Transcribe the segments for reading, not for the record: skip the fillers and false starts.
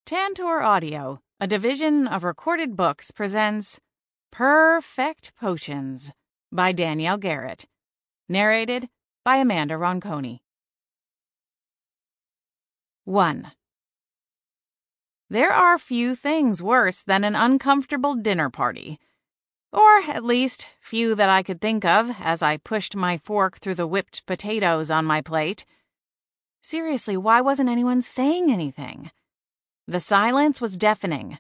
Tantor Audio, a division of Recorded Books, presents Perfect Potions by Danielle Garrett. Narrated by Amanda Ronconi. 1. There are few things worse than an uncomfortable dinner party. Or, at least, few that I could think of as I pushed my fork through the whipped potatoes on my plate. Seriously, why wasn't anyone saying anything? The silence was deafening.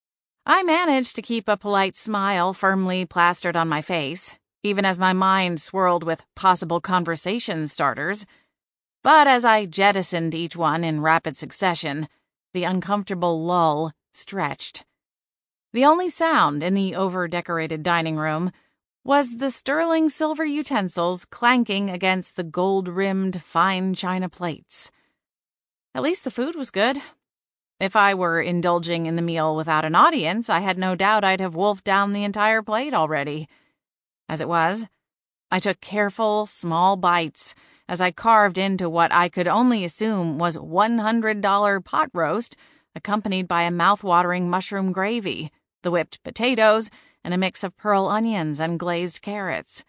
I managed to keep a polite smile firmly plastered on my face, even as my mind swirled with possible conversation starters. But as I jettisoned each one in rapid succession, the uncomfortable lull stretched. The only sound in the over-decorated dining room was the sterling silver utensils clanking against the gold-rimmed fine china plates. At least the food was good. If I were indulging in the meal without an audience, I had no doubt I'd have wolfed down the entire plate already. As it was, I took careful, small bites as I carved into what I could only assume was $100 pot roast, accompanied by a mouth-watering mushroom gravy, the whipped potatoes, and a mix of pearl onions and glazed carrots.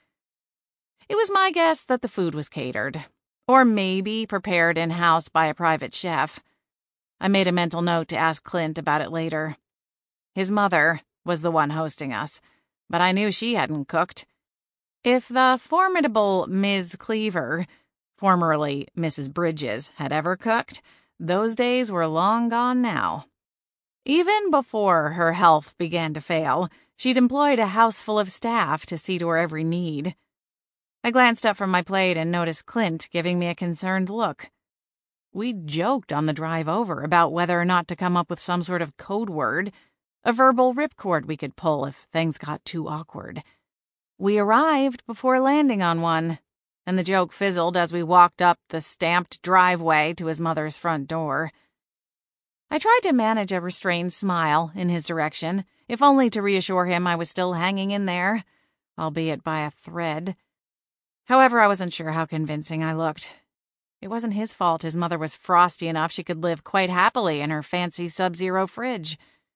It was my guess that the food was catered, or maybe prepared in-house by a private chef. I made a mental note to ask Clint about it later. His mother was the one hosting us, but I knew she hadn't cooked. If the formidable Ms. Cleaver, formerly Mrs. Bridges, had ever cooked, those days were long gone now. Even before her health began to fail, she'd employed a house full of staff to see to her every need. I glanced up from my plate and noticed Clint giving me a concerned look. We'd joked on the drive over about whether or not to come up with some sort of code word, a verbal ripcord we could pull if things got too awkward. We arrived before landing on one, and the joke fizzled as we walked up the stamped driveway to his mother's front door. I tried to manage a restrained smile in his direction, if only to reassure him I was still hanging in there, albeit by a thread. However, I wasn't sure how convincing I looked. It wasn't his fault his mother was frosty enough she could live quite happily in her fancy Sub-Zero fridge.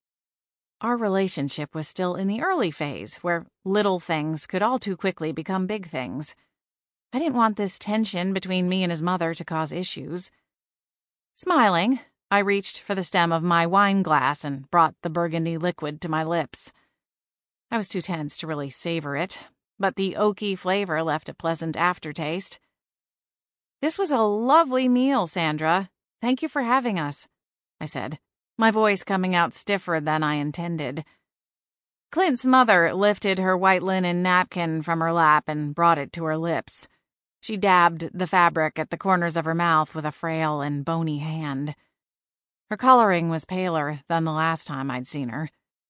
Our relationship was still in the early phase, where little things could all too quickly become big things. I didn't want this tension between me and his mother to cause issues. Smiling, I reached for the stem of my wine glass and brought the burgundy liquid to my lips. I was too tense to really savor it, but the oaky flavor left a pleasant aftertaste. "This was a lovely meal, Sandra. Thank you for having us," I said, my voice coming out stiffer than I intended. Clint's mother lifted her white linen napkin from her lap and brought it to her lips. She dabbed the fabric at the corners of her mouth with a frail and bony hand. Her coloring was paler than the last time I'd seen her.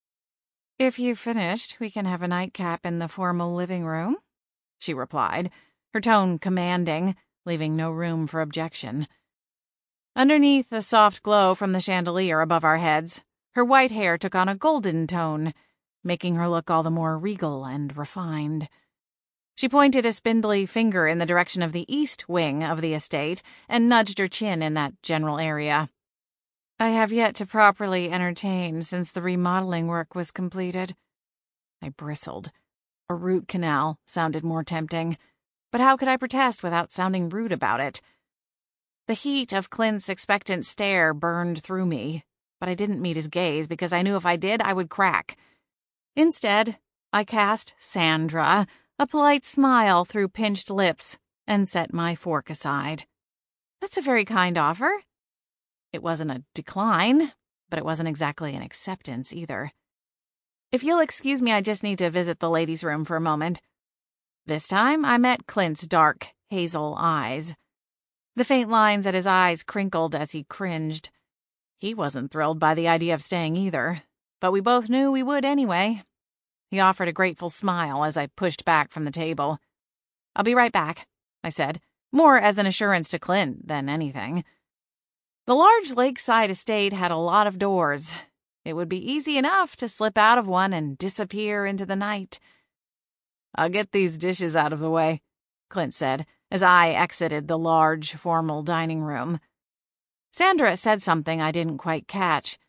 "If you've finished, we can have a nightcap in the formal living room," she replied, her tone commanding, leaving no room for objection. Underneath the soft glow from the chandelier above our heads, her white hair took on a golden tone, making her look all the more regal and refined. She pointed a spindly finger in the direction of the east wing of the estate and nudged her chin in that general area. "I have yet to properly entertain since the remodeling work was completed." I bristled. A root canal sounded more tempting, but how could I protest without sounding rude about it? The heat of Clint's expectant stare burned through me, but I didn't meet his gaze because I knew if I did, I would crack. Instead, I cast Sandra a polite smile through pinched lips and set my fork aside. "That's a very kind offer." It wasn't a decline, but it wasn't exactly an acceptance either. "If you'll excuse me, I just need to visit the ladies' room for a moment." This time, I met Clint's dark, hazel eyes. The faint lines at his eyes crinkled as he cringed. He wasn't thrilled by the idea of staying either, but we both knew we would anyway. He offered a grateful smile as I pushed back from the table. "I'll be right back," I said, more as an assurance to Clint than anything. The large lakeside estate had a lot of doors. It would be easy enough to slip out of one and disappear into the night. "I'll get these dishes out of the way," Clint said, as I exited the large, formal dining room. Sandra said something I didn't quite catch,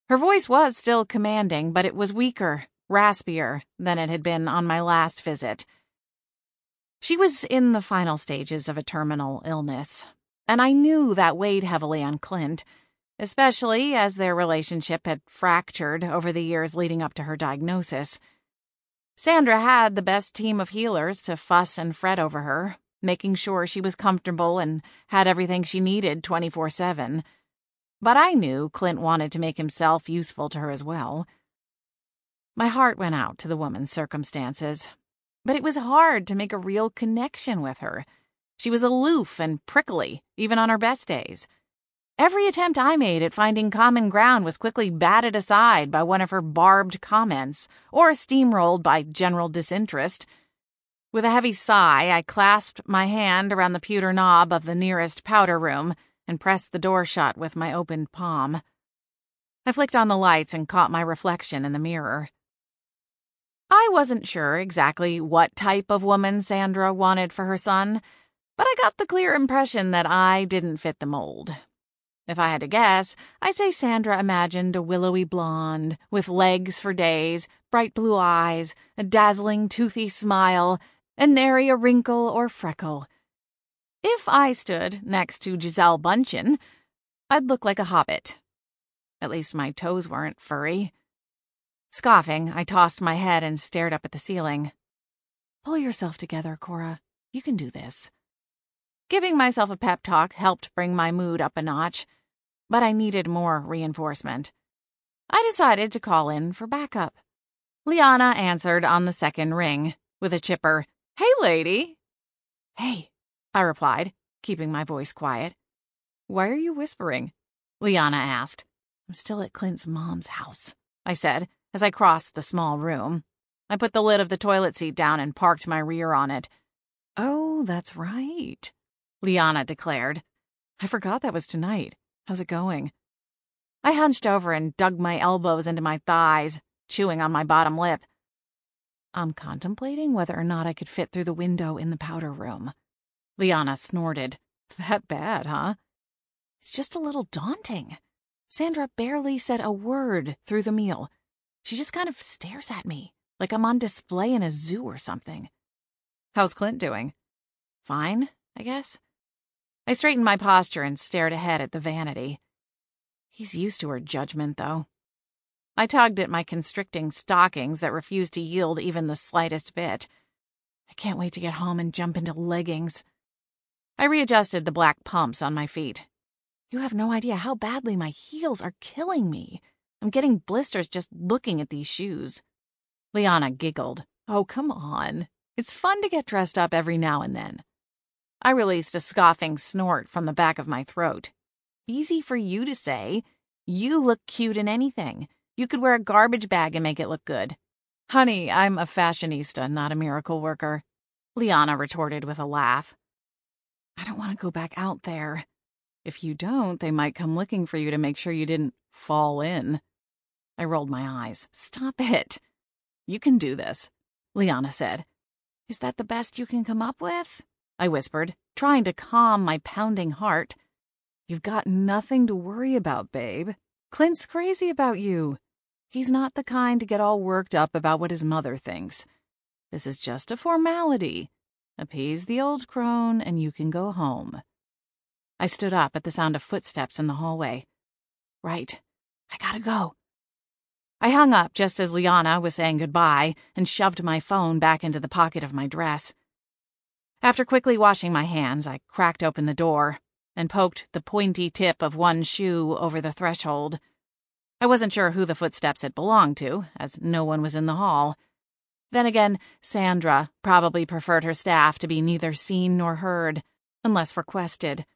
Her voice was still commanding, but it was weaker, raspier than it had been on my last visit. She was in the final stages of a terminal illness, and I knew that weighed heavily on Clint, especially as their relationship had fractured over the years leading up to her diagnosis. Sandra had the best team of healers to fuss and fret over her, making sure she was comfortable and had everything she needed 24/7. But I knew Clint wanted to make himself useful to her as well. My heart went out to the woman's circumstances, but it was hard to make a real connection with her. She was aloof and prickly, even on her best days. Every attempt I made at finding common ground was quickly batted aside by one of her barbed comments or steamrolled by general disinterest. With a heavy sigh, I clasped my hand around the pewter knob of the nearest powder room and pressed the door shut with my opened palm. I flicked on the lights and caught my reflection in the mirror. I wasn't sure exactly what type of woman Sandra wanted for her son, but I got the clear impression that I didn't fit the mold. If I had to guess, I'd say Sandra imagined a willowy blonde, with legs for days, bright blue eyes, a dazzling toothy smile, and nary a wrinkle or freckle. If I stood next to Giselle Bundchen, I'd look like a hobbit. At least my toes weren't furry. Scoffing, I tossed my head and stared up at the ceiling. Pull yourself together, Cora. You can do this. Giving myself a pep talk helped bring my mood up a notch, but I needed more reinforcement. I decided to call in for backup. Liana answered on the second ring, with a chipper, "Hey, lady." "Hey," I replied, keeping my voice quiet. "Why are you whispering?" Liana asked. "I'm still at Clint's mom's house," I said, as I crossed the small room. I put the lid of the toilet seat down and parked my rear on it. "Oh, that's right," Liana declared. "I forgot that was tonight. How's it going?" I hunched over and dug my elbows into my thighs, chewing on my bottom lip. "I'm contemplating whether or not I could fit through the window in the powder room." Liana snorted. "That bad, huh?" "It's just a little daunting. Sandra barely said a word through the meal. She just kind of stares at me, like I'm on display in a zoo or something." "How's Clint doing?" "Fine, I guess." I straightened my posture and stared ahead at the vanity. He's used to her judgment, though. I tugged at my constricting stockings that refused to yield even the slightest bit. I can't wait to get home and jump into leggings. I readjusted the black pumps on my feet. You have no idea how badly my heels are killing me. I'm getting blisters just looking at these shoes. Liana giggled. "Oh, come on. It's fun to get dressed up every now and then." I released a scoffing snort from the back of my throat. "Easy for you to say. You look cute in anything. You could wear a garbage bag and make it look good." "Honey, I'm a fashionista, not a miracle worker," Liana retorted with a laugh. "I don't want to go back out there. If you don't, they might come looking for you to make sure you didn't fall in." I rolled my eyes. "Stop it." "You can do this," Liana said. "Is that the best you can come up with?" I whispered, trying to calm my pounding heart. "You've got nothing to worry about, babe. Clint's crazy about you. He's not the kind to get all worked up about what his mother thinks. This is just a formality. Appease the old crone and you can go home." I stood up at the sound of footsteps in the hallway. "Right. I gotta go." I hung up just as Liana was saying goodbye and shoved my phone back into the pocket of my dress. After quickly washing my hands, I cracked open the door and poked the pointy tip of one shoe over the threshold. I wasn't sure who the footsteps had belonged to, as no one was in the hall. Then again, Sandra probably preferred her staff to be neither seen nor heard, unless requested.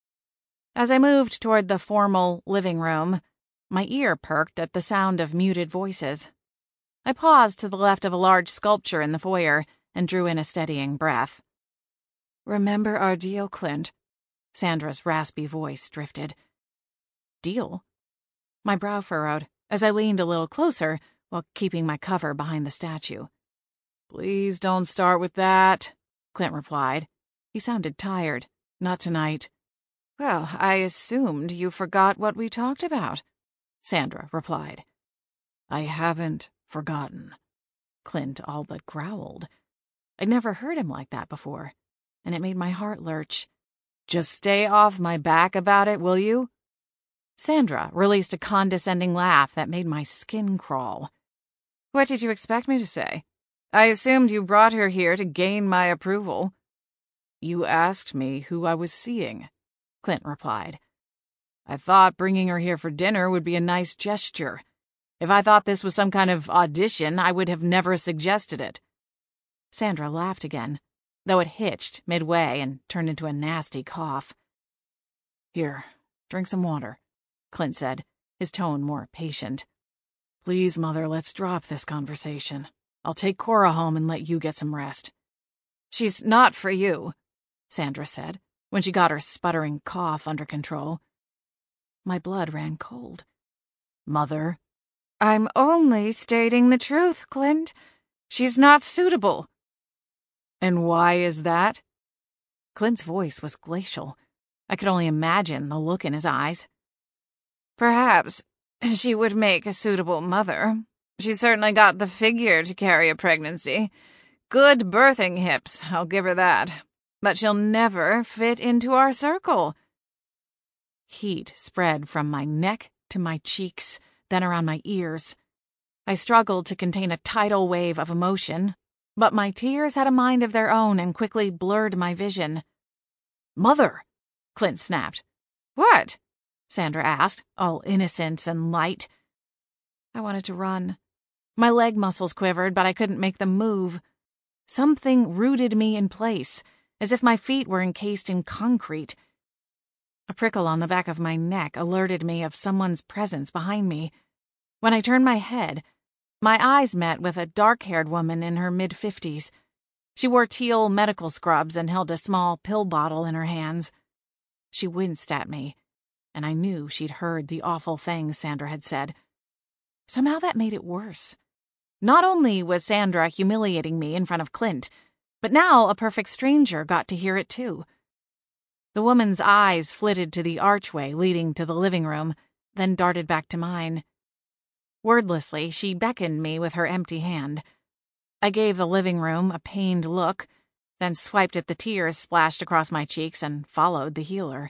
As I moved toward the formal living room, my ear perked at the sound of muted voices. I paused to the left of a large sculpture in the foyer and drew in a steadying breath. "Remember our deal, Clint?" Sandra's raspy voice drifted. "Deal?" My brow furrowed as I leaned a little closer while keeping my cover behind the statue. "Please don't start with that," Clint replied. He sounded tired. "Not tonight." "Well, I assumed you forgot what we talked about." Sandra replied. I haven't forgotten. Clint all but growled. I'd never heard him like that before, and it made my heart lurch. Just stay off my back about it, will you? Sandra released a condescending laugh that made my skin crawl. What did you expect me to say? I assumed you brought her here to gain my approval. You asked me who I was seeing, Clint replied. I thought bringing her here for dinner would be a nice gesture. If I thought this was some kind of audition, I would have never suggested it. Sandra laughed again, though it hitched midway and turned into a nasty cough. Here, drink some water, Clint said, his tone more patient. Please, Mother, let's drop this conversation. I'll take Cora home and let you get some rest. She's not for you, Sandra said, when she got her sputtering cough under control. My blood ran cold. Mother? I'm only stating the truth, Clint. She's not suitable. And why is that? Clint's voice was glacial. I could only imagine the look in his eyes. Perhaps she would make a suitable mother. She's certainly got the figure to carry a pregnancy. Good birthing hips, I'll give her that. But she'll never fit into our circle. Heat spread from my neck to my cheeks, then around my ears. I struggled to contain a tidal wave of emotion, but my tears had a mind of their own and quickly blurred my vision. Mother, Clint snapped. What? Sandra asked, all innocence and light. I wanted to run. My leg muscles quivered, but I couldn't make them move. Something rooted me in place, as if my feet were encased in concrete. A prickle on the back of my neck alerted me of someone's presence behind me. When I turned my head, my eyes met with a dark-haired woman in her mid-50s. She wore teal medical scrubs and held a small pill bottle in her hands. She winced at me, and I knew she'd heard the awful things Sandra had said. Somehow that made it worse. Not only was Sandra humiliating me in front of Clint, but now a perfect stranger got to hear it too. The woman's eyes flitted to the archway leading to the living room, then darted back to mine. Wordlessly, she beckoned me with her empty hand. I gave the living room a pained look, then swiped at the tears splashed across my cheeks and followed the healer.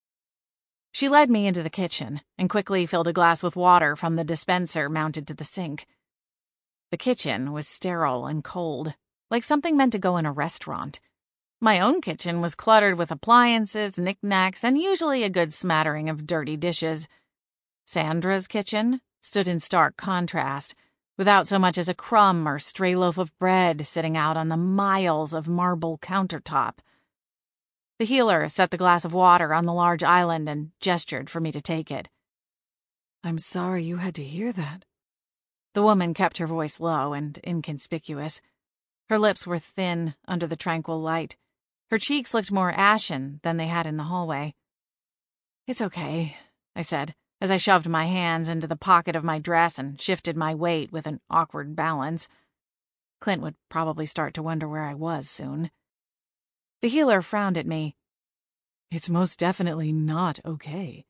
She led me into the kitchen and quickly filled a glass with water from the dispenser mounted to the sink. The kitchen was sterile and cold, like something meant to go in a restaurant. My own kitchen was cluttered with appliances, knickknacks, and usually a good smattering of dirty dishes. Sandra's kitchen stood in stark contrast, without so much as a crumb or stray loaf of bread sitting out on the miles of marble countertop. The healer set the glass of water on the large island and gestured for me to take it. I'm sorry you had to hear that. The woman kept her voice low and inconspicuous. Her lips were thin under the tranquil light. Her cheeks looked more ashen than they had in the hallway. It's okay, I said, as I shoved my hands into the pocket of my dress and shifted my weight with an awkward balance. Clint would probably start to wonder where I was soon. The healer frowned at me. It's most definitely not okay.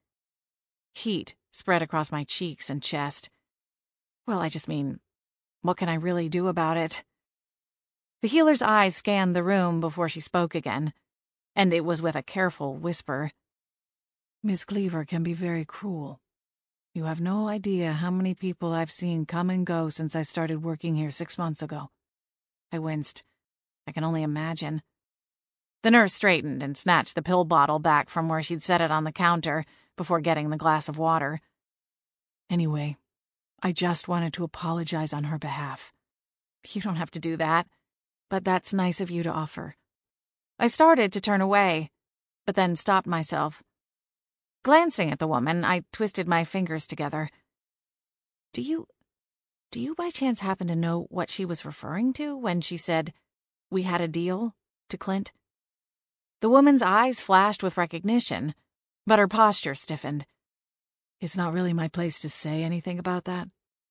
Heat spread across my cheeks and chest. Well, I just mean, what can I really do about it? The healer's eyes scanned the room before she spoke again, and it was with a careful whisper. Miss Cleaver can be very cruel. You have no idea how many people I've seen come and go since I started working here 6 months ago. I winced. I can only imagine. The nurse straightened and snatched the pill bottle back from where she'd set it on the counter before getting the glass of water. Anyway, I just wanted to apologize on her behalf. You don't have to do that, but that's nice of you to offer. I started to turn away, but then stopped myself. Glancing at the woman, I twisted my fingers together. Do you by chance happen to know what she was referring to when she said, "We had a deal," to Clint? The woman's eyes flashed with recognition, but her posture stiffened. It's not really my place to say anything about that.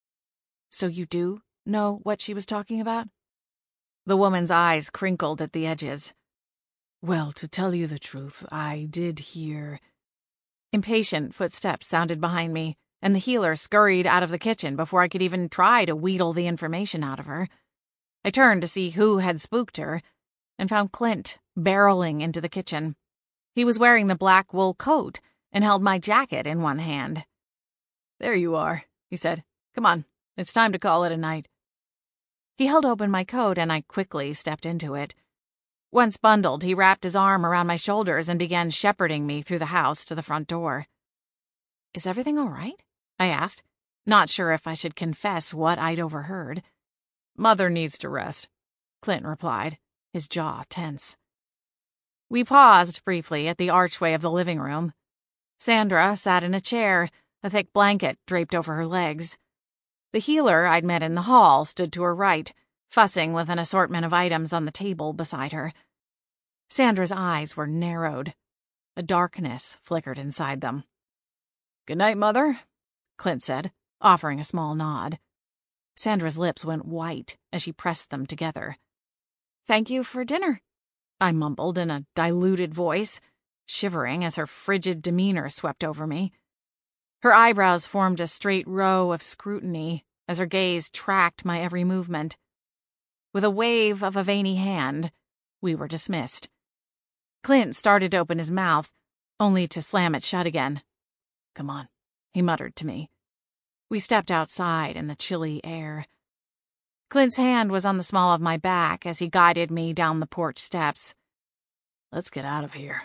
So you do know what she was talking about? The woman's eyes crinkled at the edges. Well, to tell you the truth, I did hear. Impatient footsteps sounded behind me, and the healer scurried out of the kitchen before I could even try to wheedle the information out of her. I turned to see who had spooked her, and found Clint barreling into the kitchen. He was wearing the black wool coat and held my jacket in one hand. "There you are," he said. "Come on, it's time to call it a night." He held open my coat, and I quickly stepped into it. Once bundled, he wrapped his arm around my shoulders and began shepherding me through the house to the front door. "Is everything all right?" I asked, not sure if I should confess what I'd overheard. "Mother needs to rest," Clint replied, his jaw tense. We paused briefly at the archway of the living room. Sandra sat in a chair, a thick blanket draped over her legs. The healer I'd met in the hall stood to her right, fussing with an assortment of items on the table beside her. Sandra's eyes were narrowed. A darkness flickered inside them. "Good night, Mother," Clint said, offering a small nod. Sandra's lips went white as she pressed them together. "Thank you for dinner," I mumbled in a diluted voice, shivering as her frigid demeanor swept over me. Her eyebrows formed a straight row of scrutiny as her gaze tracked my every movement. With a wave of a veiny hand, we were dismissed. Clint started to open his mouth, only to slam it shut again. "Come on," he muttered to me. We stepped outside in the chilly air. Clint's hand was on the small of my back as he guided me down the porch steps. "Let's get out of here."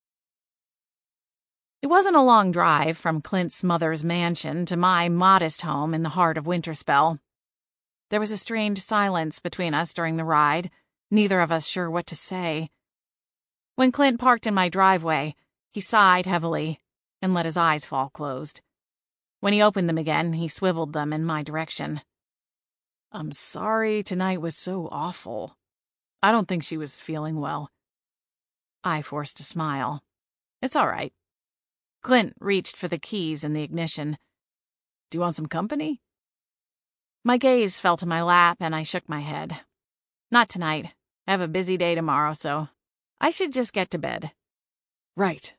It wasn't a long drive from Clint's mother's mansion to my modest home in the heart of Winterspell. There was a strained silence between us during the ride, neither of us sure what to say. When Clint parked in my driveway, he sighed heavily and let his eyes fall closed. When he opened them again, he swiveled them in my direction. "I'm sorry tonight was so awful. I don't think she was feeling well." I forced a smile. "It's all right." Clint reached for the keys in the ignition. "Do you want some company?" My gaze fell to my lap, and I shook my head. "Not tonight. I have a busy day tomorrow, so I should just get to bed." "Right."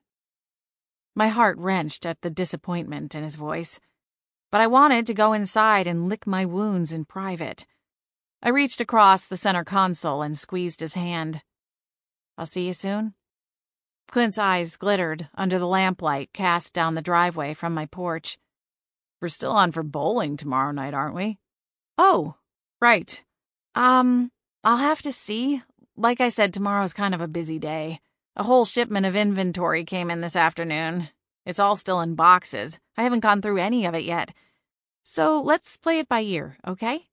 My heart wrenched at the disappointment in his voice, but I wanted to go inside and lick my wounds in private. I reached across the center console and squeezed his hand. "I'll see you soon." Clint's eyes glittered under the lamplight cast down the driveway from my porch. "We're still on for bowling tomorrow night, aren't we?" "Oh, right. I'll have to see. Like I said, tomorrow's kind of a busy day. A whole shipment of inventory came in this afternoon. It's all still in boxes. I haven't gone through any of it yet. So let's play it by ear, okay?"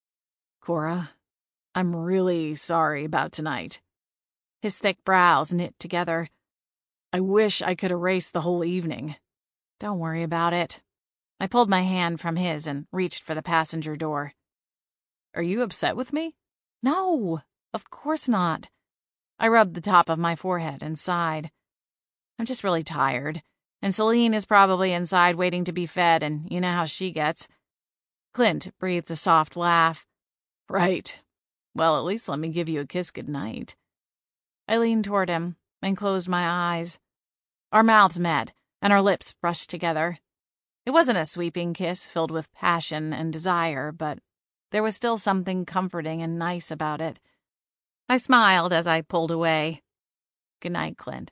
"Cora, I'm really sorry about tonight." His thick brows knit together. "I wish I could erase the whole evening." "Don't worry about it." I pulled my hand from his and reached for the passenger door. "Are you upset with me?" "No, of course not." I rubbed the top of my forehead and sighed. "I'm just really tired, and Celine is probably inside waiting to be fed, and you know how she gets." Clint breathed a soft laugh. "Right. Well, at least let me give you a kiss goodnight." I leaned toward him and closed my eyes. Our mouths met, and our lips brushed together. It wasn't a sweeping kiss filled with passion and desire, but there was still something comforting and nice about it. I smiled as I pulled away. "Good night, Clint."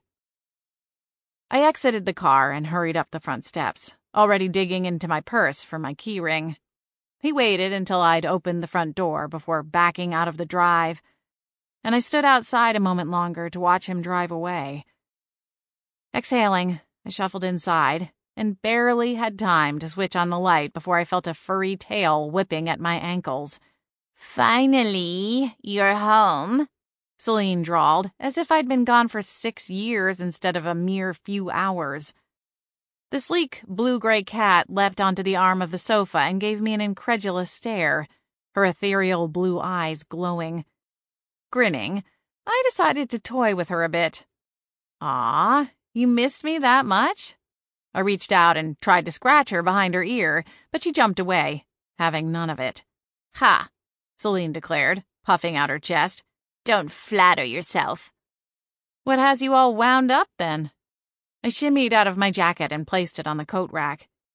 I exited the car and hurried up the front steps, already digging into my purse for my key ring. He waited until I'd opened the front door before backing out of the drive, and I stood outside a moment longer to watch him drive away. Exhaling, I shuffled inside and barely had time to switch on the light before I felt a furry tail whipping at my ankles. "Finally, you're home," Celine drawled, as if I'd been gone for 6 years instead of a mere few hours. The sleek, blue-gray cat leapt onto the arm of the sofa and gave me an incredulous stare, her ethereal blue eyes glowing. Grinning, I decided to toy with her a bit. "Aw, you missed me that much?" I reached out and tried to scratch her behind her ear, but she jumped away, having none of it. "Ha!" Celine declared, puffing out her chest. "Don't flatter yourself." "What has you all wound up, then?" I shimmied out of my jacket and placed it on the coat rack.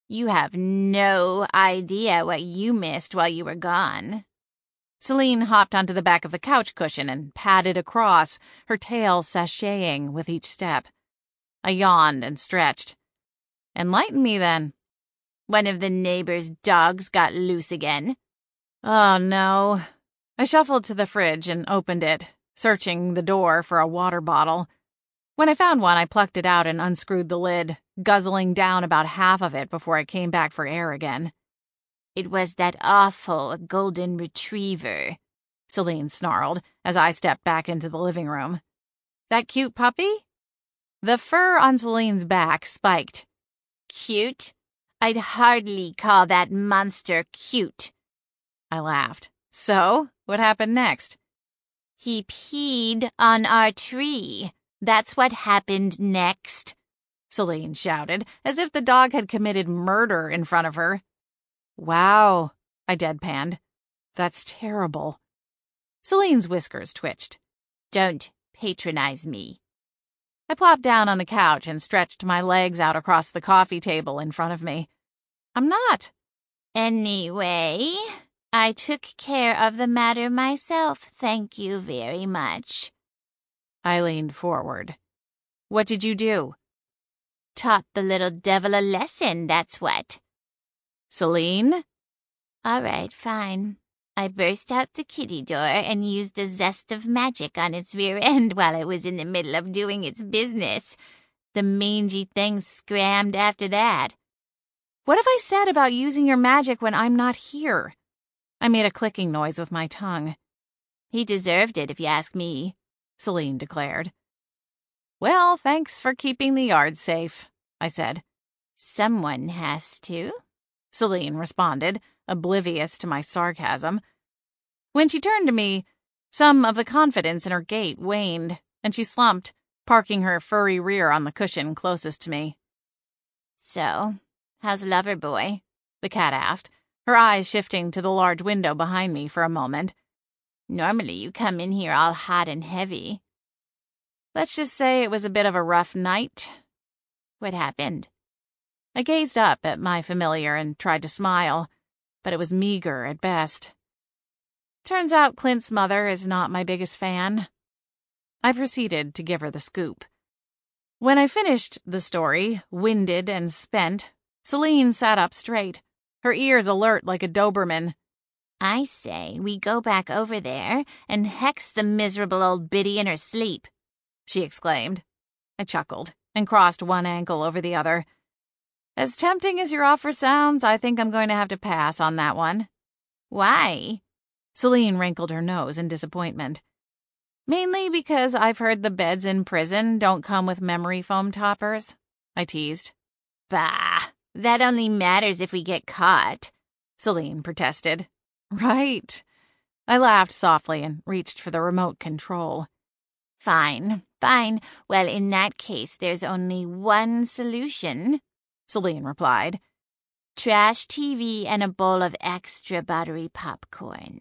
You have no idea what you missed while you were gone. Celine hopped onto the back of the couch cushion and padded across, her tail sashaying with each step. I yawned and stretched. Enlighten me, then. One of the neighbor's dogs got loose again. Oh, no. I shuffled to the fridge and opened it, searching the door for a water bottle. When I found one, I plucked it out and unscrewed the lid, guzzling down about half of it before I came back for air again. It was that awful golden retriever, Celine snarled as I stepped back into the living room. That cute puppy? The fur on Celine's back spiked. Cute? I'd hardly call that monster cute. I laughed. So, what happened next? He peed on our tree. That's what happened next, Celine shouted, as if the dog had committed murder in front of her. Wow, I deadpanned. That's terrible. Celine's whiskers twitched. Don't patronize me. I plopped down on the couch and stretched my legs out across the coffee table in front of me. I'm not. Anyway, I took care of the matter myself, thank you very much. I leaned forward. What did you do? Taught the little devil a lesson, that's what. Celine? All right, fine. I burst out the kitty door and used a zest of magic on its rear end while it was in the middle of doing its business. The mangy thing scrammed after that. What have I said about using your magic when I'm not here? I made a clicking noise with my tongue. He deserved it, if you ask me, Celine declared. Well, thanks for keeping the yard safe, I said. Someone has to, Celine responded, oblivious to my sarcasm. When she turned to me, some of the confidence in her gait waned, and she slumped, parking her furry rear on the cushion closest to me. So, how's Loverboy? The cat asked, her eyes shifting to the large window behind me for a moment. Normally you come in here all hot and heavy. Let's just say it was a bit of a rough night. What happened? I gazed up at my familiar and tried to smile, but it was meager at best. Turns out Clint's mother is not my biggest fan. I proceeded to give her the scoop. When I finished the story, winded and spent, Celine sat up straight, her ears alert like a Doberman. I say we go back over there and hex the miserable old biddy in her sleep, she exclaimed. I chuckled and crossed one ankle over the other. As tempting as your offer sounds, I think I'm going to have to pass on that one. Why? Celine wrinkled her nose in disappointment. Mainly because I've heard the beds in prison don't come with memory foam toppers, I teased. Bah, that only matters if we get caught, Celine protested. Right. I laughed softly and reached for the remote control. Fine. Well, in that case, there's only one solution, Celine replied. Trash TV and a bowl of extra buttery popcorn.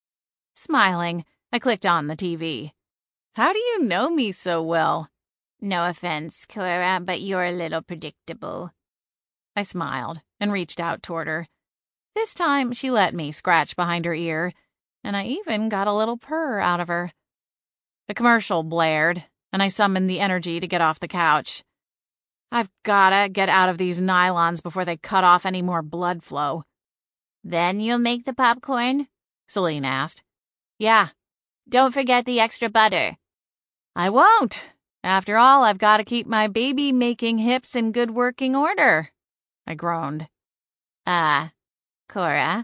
Smiling, I clicked on the TV. How do you know me so well? No offense, Cora, but you're a little predictable. I smiled and reached out toward her. This time, she let me scratch behind her ear, and I even got a little purr out of her. The commercial blared, and I summoned the energy to get off the couch. I've gotta get out of these nylons before they cut off any more blood flow. Then you'll make the popcorn? Celine asked. Yeah. Don't forget the extra butter. I won't. After all, I've got to keep my baby-making hips in good working order. I groaned. Cora?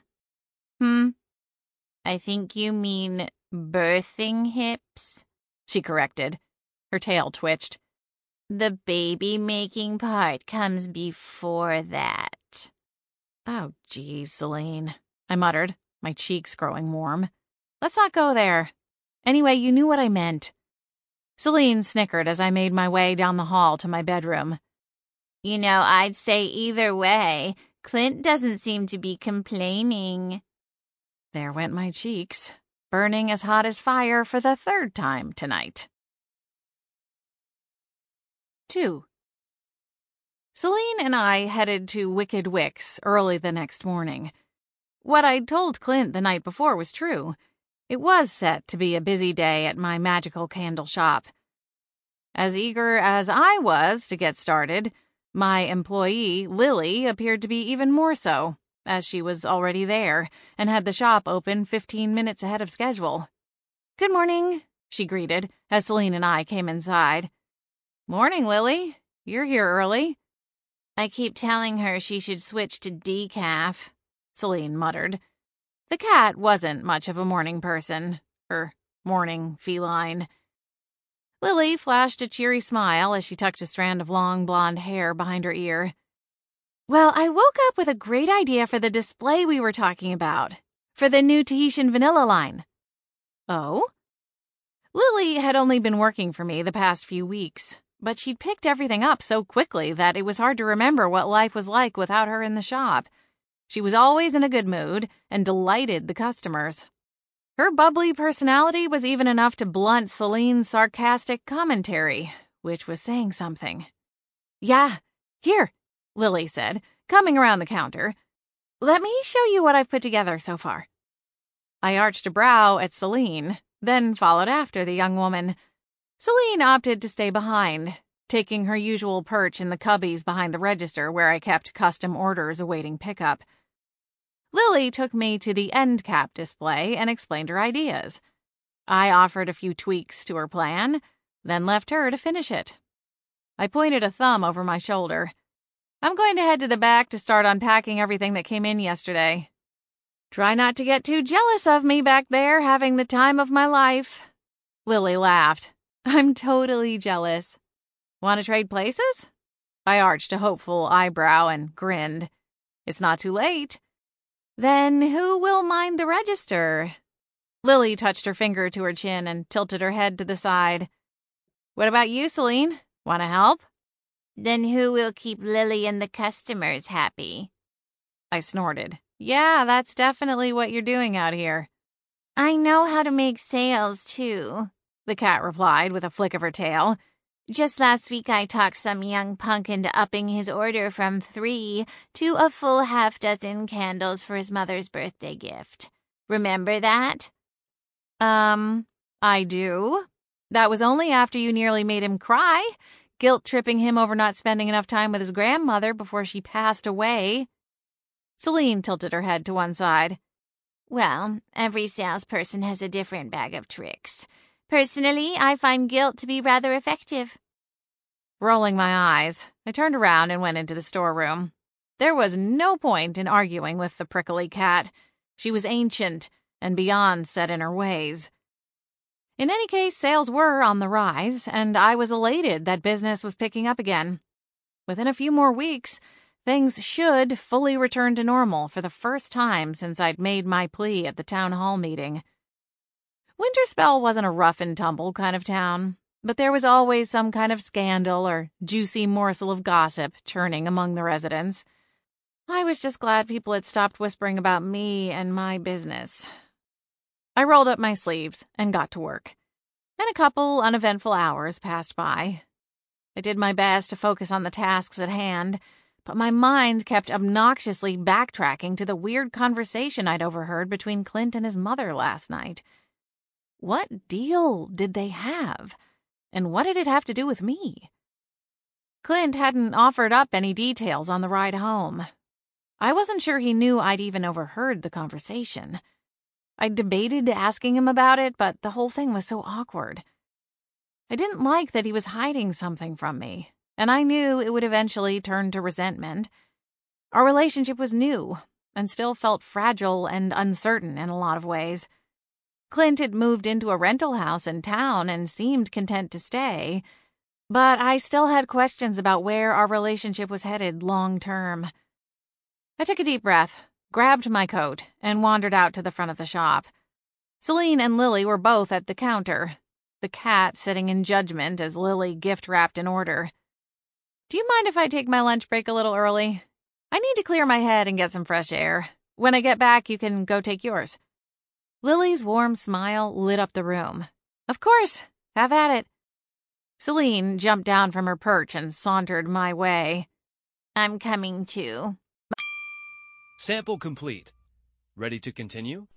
I think you mean birthing hips, she corrected. Her tail twitched. The baby-making part comes before that. Oh, geez, Celine, I muttered, my cheeks growing warm. Let's not go there. Anyway, you knew what I meant. Celine snickered as I made my way down the hall to my bedroom. You know, I'd say either way, Clint doesn't seem to be complaining. There went my cheeks, burning as hot as fire for the third time tonight. 2. Celine and I headed to Wicked Wicks early the next morning. What I'd told Clint the night before was true. It was set to be a busy day at my magical candle shop. As eager as I was to get started, my employee, Lily, appeared to be even more so, as she was already there and had the shop open 15 minutes ahead of schedule. "Good morning," she greeted as Celine and I came inside. "Morning, Lily. You're here early." "I keep telling her she should switch to decaf," Celine muttered. The cat wasn't much of a morning person, or morning feline. Lily flashed a cheery smile as she tucked a strand of long blonde hair behind her ear. "Well, I woke up with a great idea for the display we were talking about, for the new Tahitian vanilla line." "Oh?" Lily had only been working for me the past few weeks, but she'd picked everything up so quickly that it was hard to remember what life was like without her in the shop. She was always in a good mood and delighted the customers. Her bubbly personality was even enough to blunt Celine's sarcastic commentary, which was saying something. "Yeah, here," Lily said, coming around the counter. "Let me show you what I've put together so far." I arched a brow at Celine, then followed after the young woman. Celine opted to stay behind, taking her usual perch in the cubbies behind the register where I kept custom orders awaiting pickup. Lily took me to the end cap display and explained her ideas. I offered a few tweaks to her plan, then left her to finish it. I pointed a thumb over my shoulder. "I'm going to head to the back to start unpacking everything that came in yesterday. Try not to get too jealous of me back there having the time of my life." Lily laughed. "I'm totally jealous. Want to trade places?" I arched a hopeful eyebrow and grinned. "It's not too late." "Then who will mind the register?" Lily touched her finger to her chin and tilted her head to the side. "What about you, Celine? Want to help?" "Then who will keep Lily and the customers happy?" I snorted. "Yeah, that's definitely what you're doing out here." "I know how to make sales, too," the cat replied with a flick of her tail. "Just last week I talked some young punk into upping his order from 3 to a full half-dozen candles for his mother's birthday gift. Remember that?" I do. That was only after you nearly made him cry, guilt-tripping him over not spending enough time with his grandmother before she passed away." Celine tilted her head to one side. "Well, every salesperson has a different bag of tricks. Personally, I find guilt to be rather effective." Rolling my eyes, I turned around and went into the storeroom. There was no point in arguing with the prickly cat. She was ancient and beyond set in her ways. In any case, sales were on the rise, and I was elated that business was picking up again. Within a few more weeks, things should fully return to normal for the first time since I'd made my plea at the town hall meeting. Winterspell wasn't a rough-and-tumble kind of town, but there was always some kind of scandal or juicy morsel of gossip churning among the residents. I was just glad people had stopped whispering about me and my business. I rolled up my sleeves and got to work, and a couple uneventful hours passed by. I did my best to focus on the tasks at hand, but my mind kept obnoxiously backtracking to the weird conversation I'd overheard between Clint and his mother last night. What deal did they have? And what did it have to do with me? Clint hadn't offered up any details on the ride home. I wasn't sure he knew I'd even overheard the conversation. I debated asking him about it, but the whole thing was so awkward. I didn't like that he was hiding something from me, and I knew it would eventually turn to resentment. Our relationship was new, and still felt fragile and uncertain in a lot of ways. Clint had moved into a rental house in town and seemed content to stay, but I still had questions about where our relationship was headed long term. I took a deep breath, grabbed my coat, and wandered out to the front of the shop. Celine and Lily were both at the counter, the cat sitting in judgment as Lily gift-wrapped an order. "Do you mind if I take my lunch break a little early? I need to clear my head and get some fresh air. When I get back, you can go take yours." Lily's warm smile lit up the room. "Of course, have at it." Celine jumped down from her perch and sauntered my way. I'm coming too. Sample complete. Ready to continue?